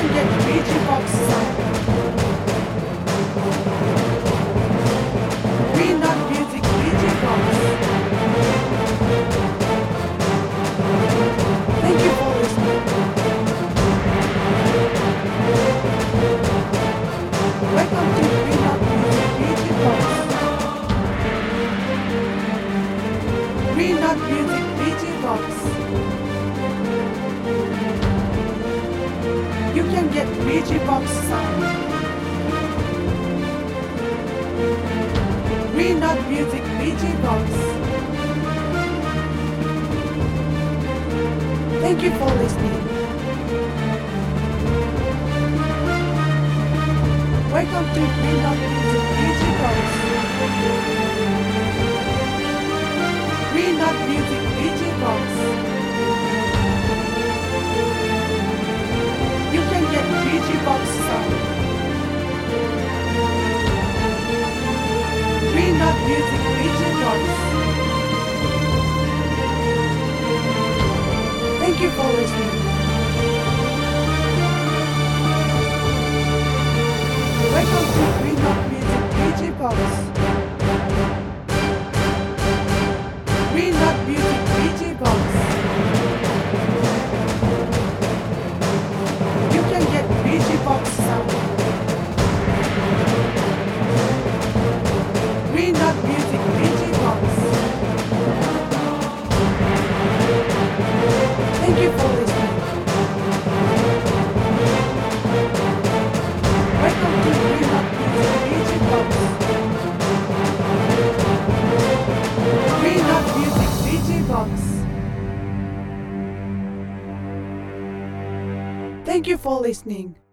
can get VG Box sound. Green Dot Music VG Box. Thank you for listening. Welcome to Green Dot Music VG Box. Green Dot Music VG Box. You can get VG Box sound. Green Dot Music VG Box. Thank you for listening. Welcome to Green Dot Music VG Box. Green Dot Music VG Box. You can get VG Box sound. Green Dot Music VG Box. Thank you for listening. Welcome to Green Dot Music VG Box. Green Dot Music VG Box. You can get VG Box sound. Green Dot Music VG Box. Thank you for listening. Welcome to Green Dot Music VG Box. Green Dot Music VG Box. Thank you for listening.